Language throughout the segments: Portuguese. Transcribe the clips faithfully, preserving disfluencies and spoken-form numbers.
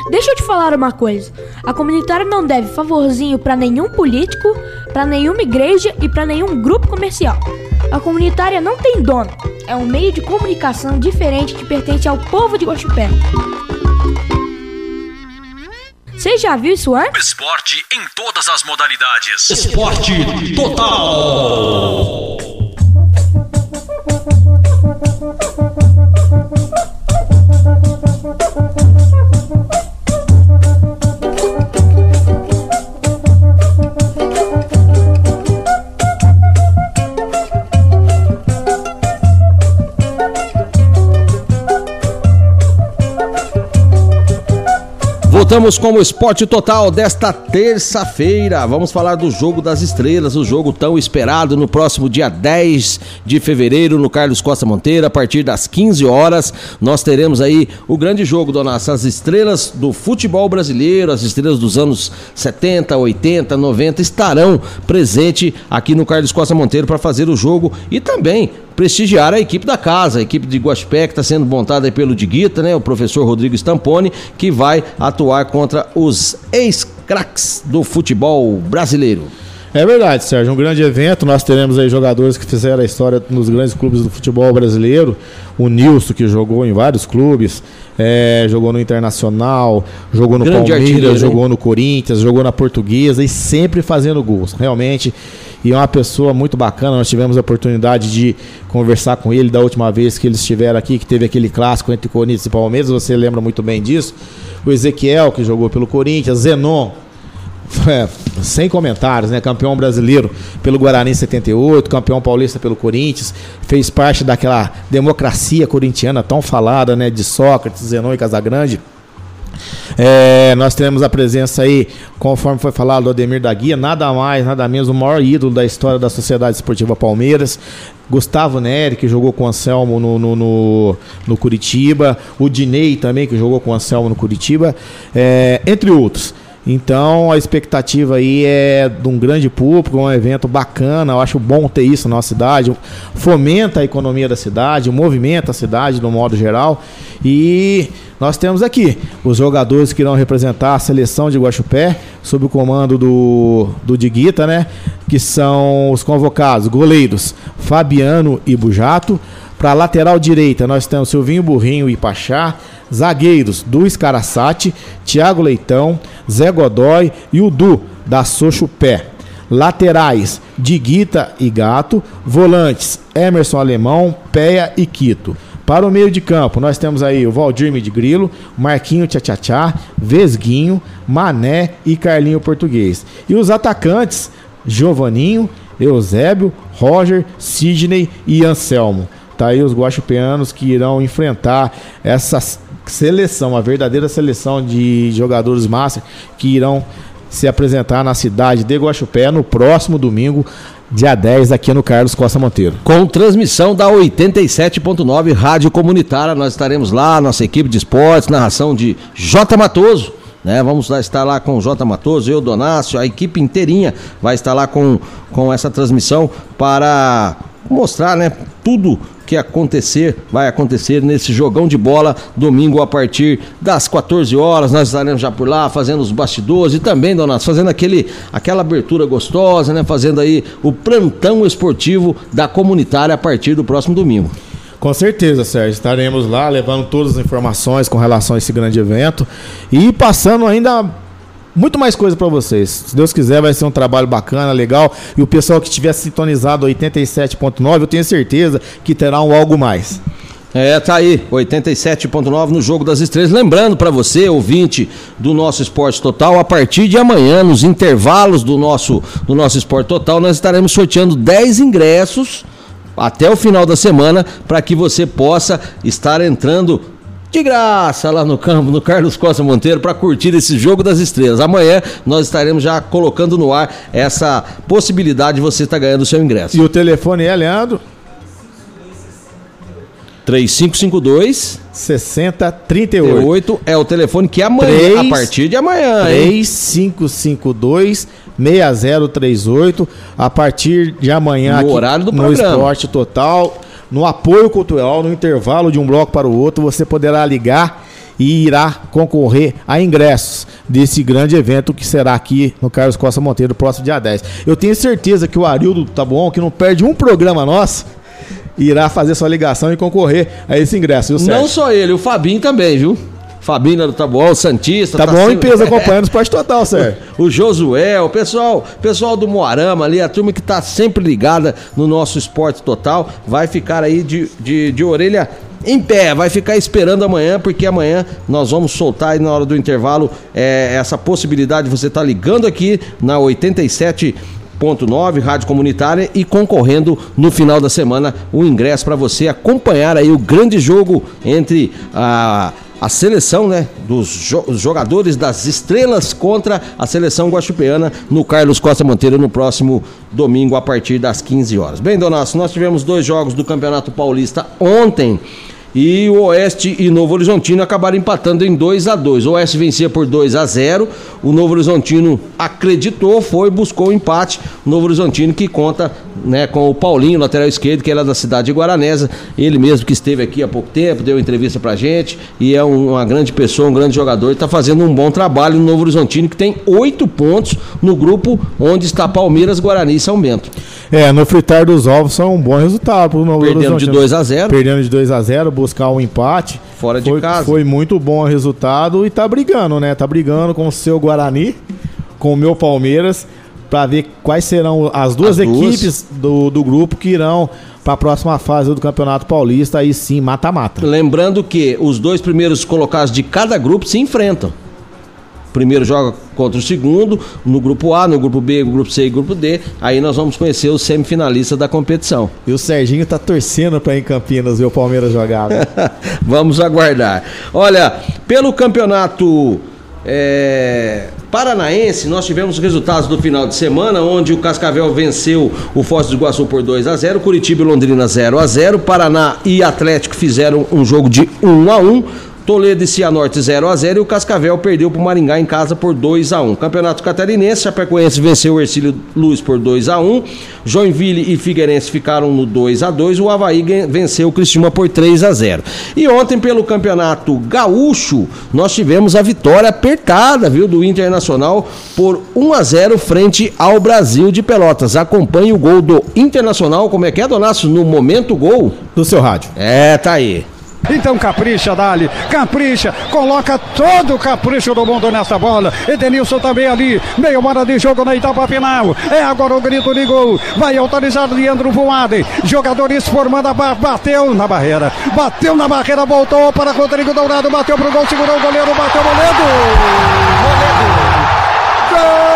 Deixa eu te falar uma coisa. A comunitária não deve favorzinho pra nenhum político, pra nenhuma igreja e pra nenhum grupo comercial. A comunitária não tem dono. É um meio de comunicação diferente que pertence ao povo de Guaxupé. Você já viu isso antes? Esporte em todas as modalidades. Esporte total. Voltamos com o Esporte Total desta terça-feira. Vamos falar do Jogo das Estrelas, o jogo tão esperado no próximo dia dez de fevereiro no Carlos Costa Monteiro, a partir das quinze horas. Nós teremos aí o grande jogo, dona Nácia, as estrelas do futebol brasileiro, as estrelas dos anos setenta, oitenta, noventa estarão presentes aqui no Carlos Costa Monteiro para fazer o jogo e também prestigiar a equipe da casa, a equipe de Guaxupé, que está sendo montada aí pelo Diguita, né, o professor Rodrigo Stamponi, que vai atuar contra os ex-craques do futebol brasileiro. É verdade, Sérgio, um grande evento. Nós teremos aí jogadores que fizeram a história nos grandes clubes do futebol brasileiro. O Nilson, que jogou em vários clubes, é, jogou no Internacional, jogou no grande Palmeiras, jogou no Corinthians, jogou na Portuguesa e sempre fazendo gols, realmente. E é uma pessoa muito bacana. Nós tivemos a oportunidade de conversar com ele da última vez que eles estiveram aqui, que teve aquele clássico entre Corinthians e Palmeiras, você lembra muito bem disso. O Ezequiel, que jogou pelo Corinthians, Zenon, é, sem comentários, né? Campeão brasileiro pelo Guarani em setenta e oito, campeão paulista pelo Corinthians, fez parte daquela democracia corintiana tão falada, né? De Sócrates, Zenon e Casagrande. É, nós temos a presença aí, conforme foi falado, do Ademir da Guia, nada mais, nada menos, o maior ídolo da história da Sociedade Esportiva Palmeiras. Gustavo Neri, que jogou com o Anselmo no, no, no, no Curitiba, o Dinei também, que jogou com o Anselmo no Curitiba, é, entre outros. Então a expectativa aí é de um grande público, um evento bacana. Eu acho bom ter isso na nossa cidade, fomenta a economia da cidade, movimenta a cidade no modo geral. E nós temos aqui os jogadores que irão representar a seleção de Guaxupé, sob o comando do, do Diguita, né? Que são os convocados, goleiros Fabiano e Bujato. Para a lateral direita nós temos Silvinho Burrinho e Pachá. Zagueiros, Duis Caraçate, Thiago Leitão, Zé Godoy e o Du, da Sochupé. Laterais, Diguita e Gato. Volantes, Emerson Alemão, Peia e Quito. Para o meio de campo, nós temos aí o Valdir de Grilo, Marquinho Tchá-Tchá-Tchá, Vesguinho, Mané e Carlinho Português. E os atacantes, Giovaninho, Eusébio, Roger, Sidney e Anselmo. Tá aí os guaxupeanos que irão enfrentar essa seleção, a verdadeira seleção de jogadores master que irão se apresentar na cidade de Guaxupé no próximo domingo, dia dez, aqui no Carlos Costa Monteiro. Com transmissão da oitenta e sete ponto nove Rádio Comunitária, nós estaremos lá, nossa equipe de esportes, narração de J. Matoso, né? Vamos lá estar lá com o J. Matoso, eu, Donácio, a equipe inteirinha vai estar lá com, com essa transmissão para mostrar, né, tudo que acontecer, vai acontecer nesse jogão de bola, domingo a partir das quatorze horas, nós estaremos já por lá, fazendo os bastidores e também, Donato, fazendo aquele, aquela abertura gostosa, né, fazendo aí o plantão esportivo da comunitária a partir do próximo domingo. Com certeza, Sérgio, estaremos lá levando todas as informações com relação a esse grande evento e passando ainda muito mais coisa para vocês. Se Deus quiser, vai ser um trabalho bacana, legal. E o pessoal que estiver sintonizado oitenta e sete ponto nove, eu tenho certeza que terá um algo mais. É, tá aí, oitenta e sete ponto nove no Jogo das Estrelas. Lembrando para você, ouvinte do nosso Esporte Total, a partir de amanhã, nos intervalos do nosso, do nosso Esporte Total, nós estaremos sorteando dez ingressos até o final da semana para que você possa estar entrando de graça lá no campo, no Carlos Costa Monteiro, para curtir esse Jogo das Estrelas. Amanhã nós estaremos já colocando no ar essa possibilidade de você estar ganhando o seu ingresso. E o telefone é, Leandro? três cinco cinco dois sessenta trinta e oito é o telefone que amanhã, três, a partir de amanhã, três cinco cinco dois seis zero três oito, a partir de amanhã no aqui horário do no programa. Esporte Total, no apoio cultural, no intervalo de um bloco para o outro, você poderá ligar e irá concorrer a ingressos desse grande evento que será aqui no Carlos Costa Monteiro, próximo dia dez. Eu tenho certeza que o Arildo Tabuão, que não perde um programa nosso, irá fazer sua ligação e concorrer a esse ingresso, viu, Não só ele, o Fabinho também, viu? Fabinho do Tabuão, Santista. Tá, tá bom, sempre... em peso acompanhando o Esporte Total, Sérgio. O Josué, o pessoal, pessoal do Moarama ali, a turma que tá sempre ligada no nosso Esporte Total, vai ficar aí de, de, de orelha em pé, vai ficar esperando amanhã, porque amanhã nós vamos soltar aí na hora do intervalo é, essa possibilidade de você estar tá ligando aqui na oitenta e sete ponto nove, Rádio Comunitária, e concorrendo no final da semana o ingresso para você acompanhar aí o grande jogo entre a... a seleção, né, dos jo- jogadores das estrelas contra a seleção guaxupeana no Carlos Costa Monteiro no próximo domingo a partir das quinze horas. Bem, Donato, nós tivemos dois jogos do Campeonato Paulista ontem e o Oeste e Novo Horizontino acabaram empatando em dois a dois. O Oeste vencia por dois a zero, o Novo Horizontino acreditou, foi, buscou o empate. O Novo Horizontino que conta, né, com o Paulinho, lateral esquerdo, que era da cidade de Guaranesa, ele mesmo que esteve aqui há pouco tempo, deu entrevista pra gente e é um, uma grande pessoa, um grande jogador, está fazendo um bom trabalho no Novo Horizontino, que tem oito pontos no grupo onde está Palmeiras, Guarani e São Bento. É, no fritar dos ovos foi um bom resultado pro Novo Perdendo Horizontino. de dois a zero. Perdendo de dois a zero, buscar um empate. Fora de foi, casa. Foi muito bom o resultado e tá brigando, né? Tá brigando com o seu Guarani, com o meu Palmeiras, para ver quais serão as duas as equipes duas. Do, do grupo que irão para a próxima fase do Campeonato Paulista, aí sim, mata-mata. Lembrando que os dois primeiros colocados de cada grupo se enfrentam. O primeiro joga contra o segundo, no grupo A, no grupo B, no grupo C e grupo D. Aí nós vamos conhecer os semifinalistas da competição. E o Serginho tá torcendo para ir em Campinas ver o Palmeiras jogar. Vamos aguardar. Olha, pelo campeonato é, paranaense, nós tivemos resultados do final de semana, onde o Cascavel venceu o Foz do Iguaçu por dois a zero, Curitiba e Londrina zero a zero, Paraná e Atlético fizeram um jogo de um a um, Toledo e Cianorte zero a zero e o Cascavel perdeu para o Maringá em casa por dois a um. Campeonato Catarinense, Chapecoense venceu o Hercílio Luz por dois a um, Joinville e Figueirense ficaram no dois a dois, o Avaí venceu o Criciúma por três a zero. E ontem pelo Campeonato Gaúcho, nós tivemos a vitória apertada, viu, do Internacional por um a zero frente ao Brasil de Pelotas. Acompanhe o gol do Internacional, como é que é, Donácio, no momento gol do seu rádio. É, tá aí. Então capricha, Dali, capricha, coloca todo o capricho do mundo nessa bola. Edenilson também ali, meia hora de jogo na etapa final. É agora o grito de gol, vai autorizar Leandro Voaden. Jogadores formando a barra, bateu na barreira, bateu na barreira, voltou para Rodrigo Dourado, bateu pro gol, segurou o goleiro, bateu o Moledo. Gol!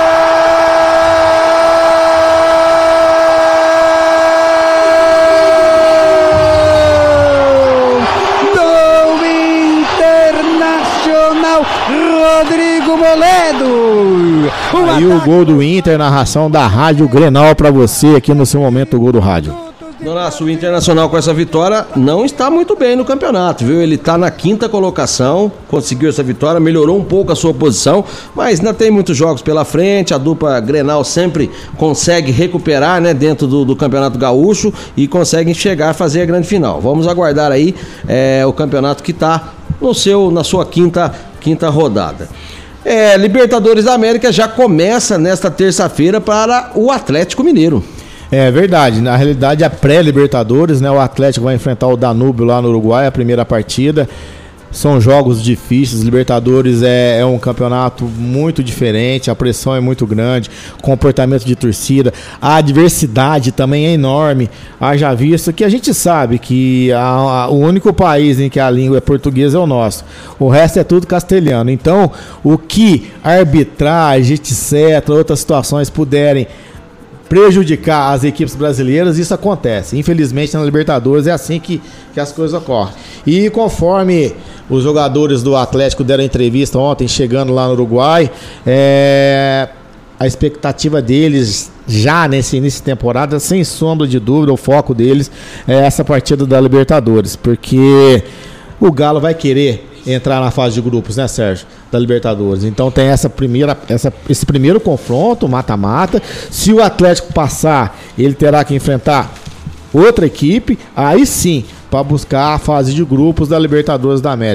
Rodrigo Moledo. Aí o gol do Inter, narração da Rádio Grenal pra você aqui no seu momento, o gol do rádio. Donácio, o Internacional com essa vitória não está muito bem no campeonato, viu? Ele está na quinta colocação, conseguiu essa vitória, melhorou um pouco a sua posição, mas ainda tem muitos jogos pela frente. A dupla Grenal sempre consegue recuperar, né, dentro do, do Campeonato Gaúcho e consegue chegar a fazer a grande final. Vamos aguardar aí é, o campeonato que está no seu, na sua quinta, quinta rodada. É, Libertadores da América já começa nesta terça-feira para o Atlético Mineiro. É verdade, na realidade é pré-Libertadores, né? O Atlético vai enfrentar o Danúbio lá no Uruguai, a primeira partida. São jogos difíceis, Libertadores é, é um campeonato muito diferente, a pressão é muito grande, comportamento de torcida, a adversidade também é enorme. Haja visto que a gente sabe que a, a, o único país em que a língua é portuguesa é o nosso, o resto é tudo castelhano. Então, o que arbitragem, etcétera, outras situações puderem prejudicar as equipes brasileiras, isso acontece. Infelizmente na Libertadores é assim que, que as coisas ocorrem. E conforme os jogadores do Atlético deram entrevista ontem, chegando lá no Uruguai, é, a expectativa deles já nesse início de temporada, sem sombra de dúvida, o foco deles é essa partida da Libertadores, porque o Galo vai querer entrar na fase de grupos, né, Sérgio? Da Libertadores. Então tem essa primeira, essa, esse primeiro confronto, mata-mata. Se o Atlético passar, ele terá que enfrentar outra equipe, aí sim, para buscar a fase de grupos da Libertadores da América.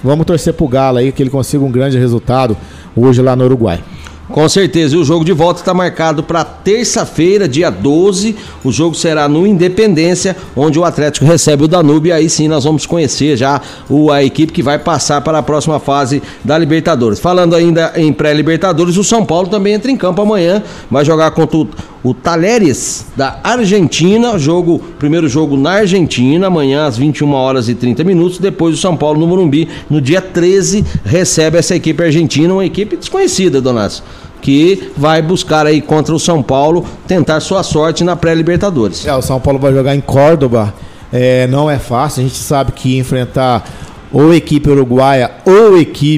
vamos torcer pro Galo aí, que ele consiga um grande resultado hoje lá no Uruguai. Com certeza, e o jogo de volta está marcado para terça-feira, dia doze. O jogo será no Independência, onde o Atlético recebe o Danúbio. E aí sim nós vamos conhecer já o, a equipe que vai passar para a próxima fase da Libertadores. Falando ainda em pré-Libertadores, o São Paulo também entra em campo amanhã. Vai jogar contra o, o Talleres da Argentina. Jogo, primeiro jogo na Argentina, amanhã às vinte e uma horas e trinta minutos. Depois o São Paulo no Morumbi, no dia treze, recebe essa equipe argentina, uma equipe desconhecida, Donato, que vai buscar aí contra o São Paulo tentar sua sorte na pré-Libertadores. É, o São Paulo vai jogar em Córdoba, é, não é fácil, a gente sabe que enfrentar ou equipe uruguaia ou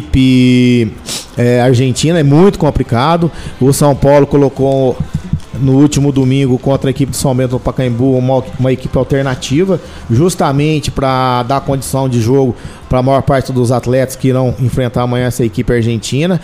equipe é, argentina é muito complicado. O São Paulo colocou no último domingo contra a equipe de São Bento do Pacaembu uma, uma equipe alternativa, justamente para dar condição de jogo para a maior parte dos atletas que irão enfrentar amanhã essa equipe argentina,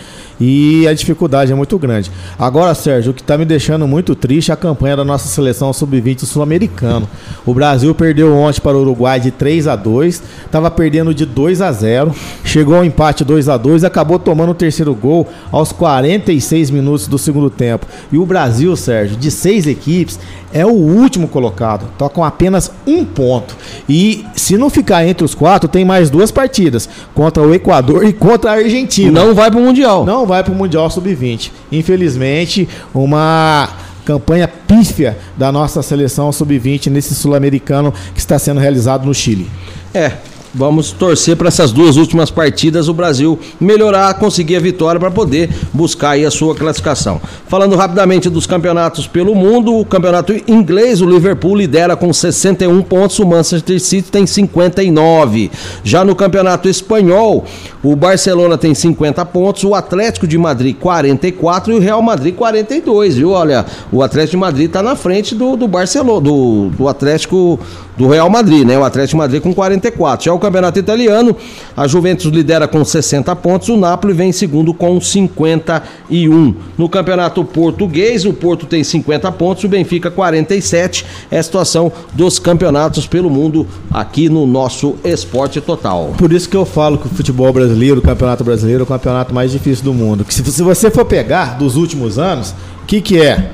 e a dificuldade é muito grande. Agora, Sérgio, o que está me deixando muito triste é a campanha da nossa seleção sub vinte sul-americano. O Brasil perdeu ontem para o Uruguai de três a dois, estava perdendo de dois a zero, chegou ao empate dois a dois e acabou tomando o terceiro gol aos quarenta e seis minutos do segundo tempo. E o Brasil, Sérgio, de seis equipes, é o último colocado, está com apenas um ponto. E se não ficar entre os quatro, tem mais duas partidas, contra o Equador e contra a Argentina. Não vai para o Mundial. Não vai para o Mundial sub vinte. Infelizmente, uma campanha pífia da nossa seleção sub vinte nesse sul-americano que está sendo realizado no Chile. É, vamos torcer para essas duas últimas partidas o Brasil melhorar, conseguir a vitória para poder buscar aí a sua classificação. Falando rapidamente dos campeonatos pelo mundo, o campeonato inglês, o Liverpool lidera com sessenta e um pontos, o Manchester City tem cinquenta e nove. Já no campeonato espanhol, o Barcelona tem cinquenta pontos, o Atlético de Madrid quarenta e quatro e o Real Madrid quarenta e dois, viu? Olha, o Atlético de Madrid está na frente do, do Barcelona, do, do Atlético do Real Madrid, né? O Atlético de Madrid com quarenta e quatro. Já o campeonato italiano, a Juventus lidera com sessenta pontos, o Napoli vem em segundo com cinquenta e um. No campeonato português, o Porto tem cinquenta pontos, o Benfica quarenta e sete. É a situação dos campeonatos pelo mundo aqui no nosso Esporte Total. Por isso que eu falo que o futebol brasileiro, o campeonato brasileiro, é o campeonato mais difícil do mundo. Que se, se você for pegar dos últimos anos, o que que é?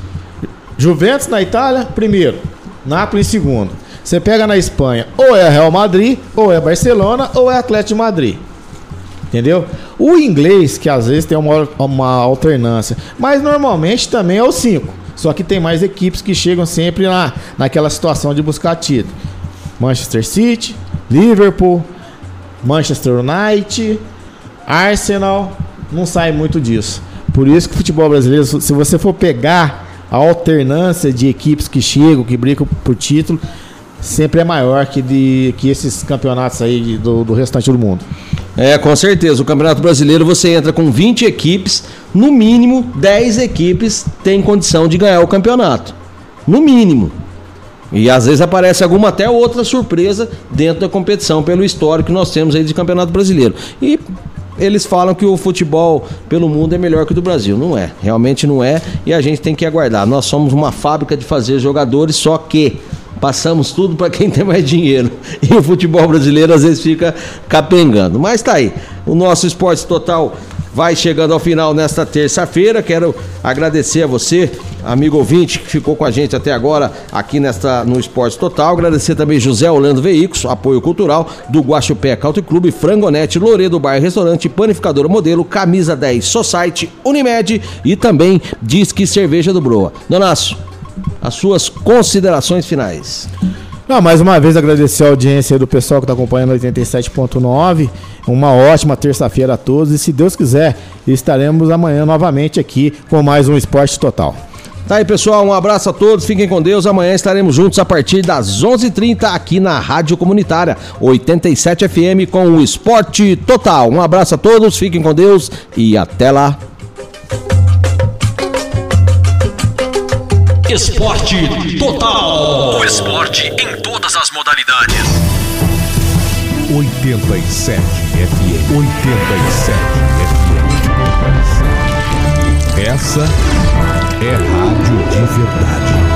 Juventus na Itália, primeiro. Napoli em segundo. Você pega na Espanha, ou é Real Madrid, ou é Barcelona, ou é Atlético de Madrid. Entendeu? O inglês, que às vezes tem uma, uma alternância, mas normalmente também é o cinco. Só que tem mais equipes que chegam sempre na, naquela situação de buscar título. Manchester City, Liverpool, Manchester United, Arsenal, não sai muito disso. Por isso que o futebol brasileiro, se você for pegar a alternância de equipes que chegam, que brigam por título, sempre é maior que, de, que esses campeonatos aí do, do restante do mundo. É, com certeza. O Campeonato Brasileiro você entra com vinte equipes, no mínimo dez equipes têm condição de ganhar o campeonato. No mínimo. E às vezes aparece alguma até outra surpresa dentro da competição, pelo histórico que nós temos aí de Campeonato Brasileiro. E eles falam que o futebol pelo mundo é melhor que o do Brasil. Não é, realmente não é, e a gente tem que aguardar. Nós somos uma fábrica de fazer jogadores, só que passamos tudo para quem tem mais dinheiro. E o futebol brasileiro às vezes fica capengando. Mas tá aí, o nosso Esporte Total vai chegando ao final nesta terça-feira. Quero agradecer a você, amigo ouvinte, que ficou com a gente até agora aqui nesta, no Esporte Total. Agradecer também José Orlando Veículos, apoio cultural do Guaxupé Country Club, Frangonete, Loredo Bar Restaurante, Panificadora Modelo, Camisa dez Society, Unimed e também Disque Cerveja do Broa. Donaço, as suas considerações finais. Não, mais uma vez agradecer a audiência do pessoal que está acompanhando oitenta e sete ponto nove. Uma ótima terça-feira a todos e, se Deus quiser, estaremos amanhã novamente aqui com mais um Esporte Total. Tá aí, pessoal, um abraço a todos, fiquem com Deus. Amanhã estaremos juntos a partir das onze e trinta aqui na Rádio Comunitária oitenta e sete F M com o Esporte Total. Um abraço a todos, fiquem com Deus e até lá. Esporte Total. O esporte em todas as modalidades. oitenta e sete F M. oitenta e sete F M. Essa é rádio de verdade.